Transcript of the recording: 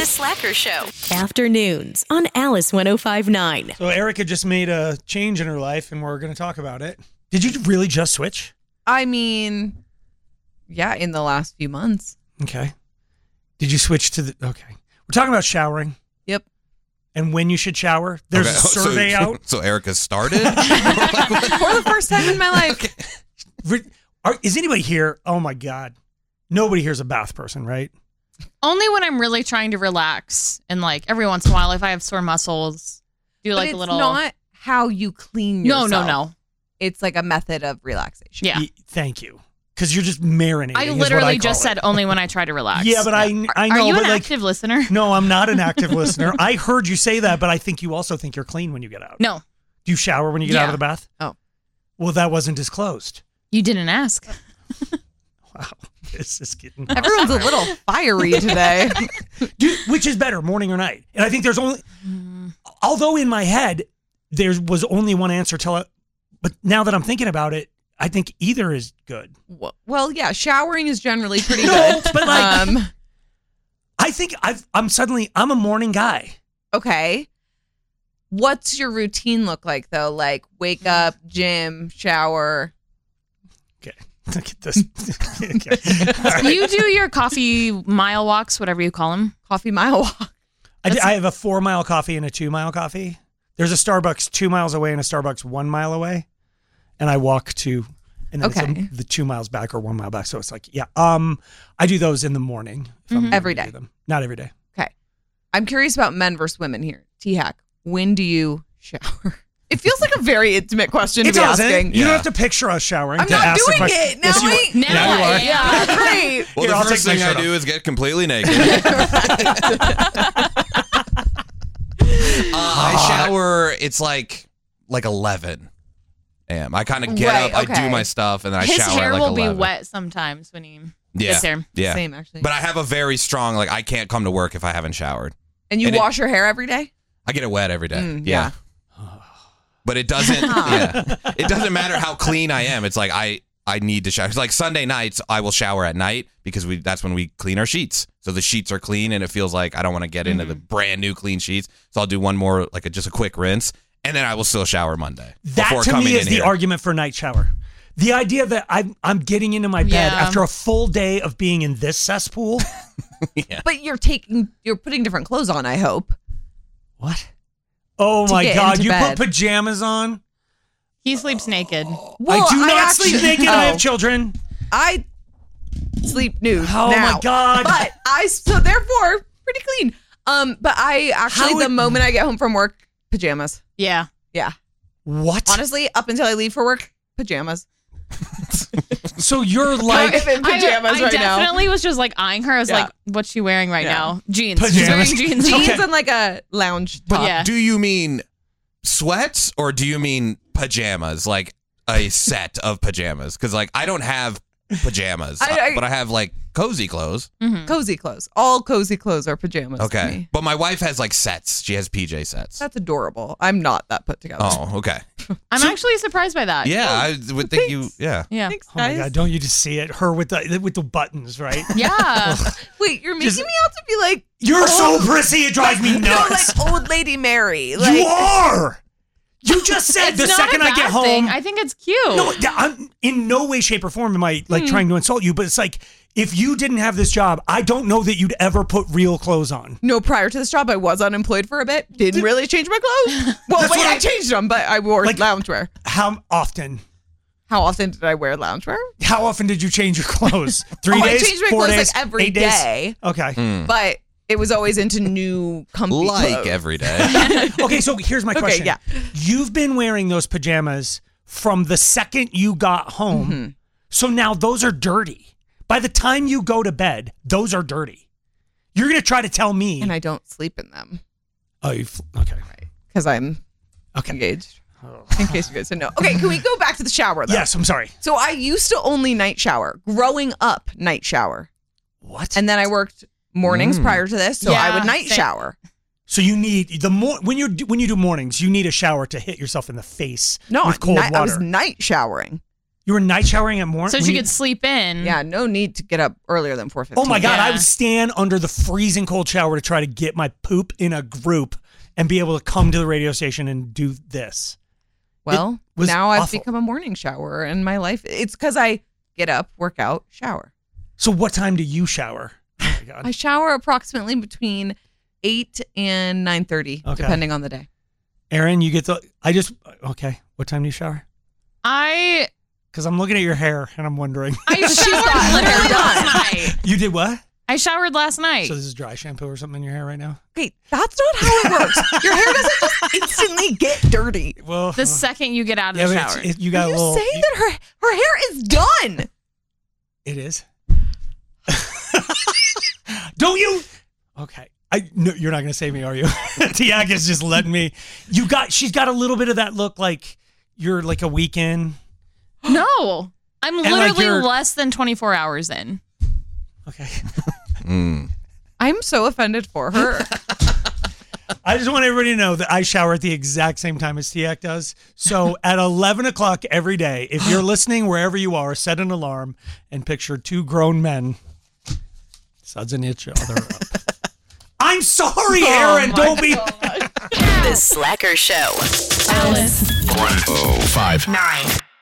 The Slacker Show. Afternoons on Alice 105.9. So Erica just made a change in her life, and we're going to talk about it. Did you really just switch? I mean, yeah, in the last few months. Okay. Did you switch to the... Okay. We're talking about showering. Yep. And when you should shower. There's a survey out. So Erica started? For the first time in my life. Is anybody here? Oh, my God. Nobody here's a bath person, right? Only when I'm really trying to relax and like every once in a while if I have sore muscles, do like a little. It's not how you clean yourself. No. It's like a method of relaxation. Yeah. Thank you. Because you're just marinating. I literally just said only when I try to relax. Yeah, but I know. Are you but an active listener? No, I'm not an active listener. I heard you say that, but I think you also think you're clean when you get out. No. Do you shower when you get out of the bath? Oh. Well, that wasn't disclosed. You didn't ask. Wow. This is getting... Everyone's a little fiery today. Which is better, morning or night? And I think there's only... Although in my head, there was only one answer but now that I'm thinking about it, I think either is good. Well, yeah, showering is generally pretty good. But like... I think I'm a morning guy. Okay. What's your routine look like, though? Like, wake up, gym, shower. Okay. Look at this. Okay. You do your coffee mile walks, whatever you call them. Coffee mile walk. I have a 4-mile coffee and a 2-mile coffee. There's a Starbucks 2 miles away and a Starbucks 1 mile away. And I walk to, and then it's the 2 miles back or 1 mile back. So it's like, yeah. I do those in the morning. Every day. Not every day. Okay. I'm curious about men versus women here. T-Hack, when do you shower? It feels like a very intimate question to be asking. You don't have to picture us showering. I'm not doing it. Now you are. Yeah, great. Well, the first thing I do is get completely naked. I shower, it's like 11 a.m. I kind of get up, I do my stuff, and then I shower at like 11. His hair will be wet sometimes when he gets there. Yeah. Same, actually. But I have a very strong, I can't come to work if I haven't showered. And you wash your hair every day? I get it wet every day. Yeah. But it doesn't. It doesn't matter how clean I am. It's like I need to shower. It's like Sunday nights, I will shower at night because that's when we clean our sheets. So the sheets are clean, and it feels like I don't want to get into the brand new clean sheets. So I'll do one more, just a quick rinse, and then I will still shower Monday. That to me is the argument for night shower. The idea that I'm getting into my bed after a full day of being in this cesspool. Yeah. But you're putting different clothes on, I hope. What? Oh my God, you put pajamas on? He sleeps naked. Well, I do not sleep naked. I have children. I sleep nude. Oh my God. But so therefore pretty clean. But I actually the moment I get home from work, pajamas. Yeah. Yeah. What? Honestly, up until I leave for work, pajamas. So you're like in pajamas I definitely was just eyeing her. I was like, what's she wearing right now? Jeans. Pajamas. She's wearing jeans. Jeans and a lounge top. Yeah. Do you mean sweats or do you mean pajamas? Like a set of pajamas? Because I don't have pajamas, but I have cozy clothes. Mm-hmm. Cozy clothes. All cozy clothes are pajamas. To Okay. me. But my wife has sets. She has PJ sets. That's adorable. I'm not that put together. Oh, okay. I'm actually surprised by that. Yeah, I would think you. Yeah. Yeah. Thanks, oh my guys. God, don't you just see it? Her with the buttons, right? Yeah. Wait, you're making me out to be like You're so prissy, it drives me nuts. No, old lady Mary. You are. You just said It's the not second a I get bad home. thing. I think it's cute. No, I'm in no way, shape, or form am I trying to insult you, but it's if you didn't have this job, I don't know that you'd ever put real clothes on. No, prior to this job, I was unemployed for a bit. Didn't really change my clothes. Well, wait, I changed them, but I wore loungewear. How often? How often did I wear loungewear? How often did you change your clothes? 3 days? I changed my 4 clothes days? every 8 days? day. Okay. But it was always into new comfy clothes. Every day. Okay, so here's my question. yeah. You've been wearing those pajamas from the second you got home. Mm-hmm. So now those are dirty. By the time you go to bed, those are dirty. You're going to try to tell me. And I don't sleep in them. Oh, okay. Right. Because I'm engaged. In case you guys didn't know. Okay, can we go back to the shower, though? Yes, I'm sorry. So I used to only night shower. Growing up, night shower. What? And then I worked mornings prior to this, so I would night same. shower. So you need when you do mornings, you need a shower to hit yourself in the face No, with cold water. I was night showering. You were night showering at morning? So she could sleep in. Yeah, no need to get up earlier than 4:15. Oh my God, Yeah. I would stand under the freezing cold shower to try to get my poop in a group and be able to come to the radio station and do this. Well, was now I've awful. become a morning shower in my life. It's because I get up, work out, shower. So what time do you shower? Oh my God. I shower approximately between 8 and 9:30, Okay. depending on the day. Aaron, you get okay. What time do you shower? Because I'm looking at your hair and I'm wondering. I showered literally last night. You did what? I showered last night. So this is dry shampoo or something in your hair right now? Wait, that's not how it works. Your hair doesn't just instantly get dirty. Well, The second you get out of yeah, the but shower. you got Are a you little. saying that her hair is done? It is. Don't you? Okay. No, you're not going to save me, are you? Tiak is just letting me. She's got a little bit of that look like you're like a weekend. No. I'm like literally you're- less than 24 hours in. Okay. I'm so offended for her. I just want everybody to know that I shower at the exact same time as Tiak does. So at 11 o'clock every day, if you're listening wherever you are, set an alarm and picture two grown men sudsing each other up. I'm sorry, Aaron. Don't be. The Slacker Show. Alice 105.9.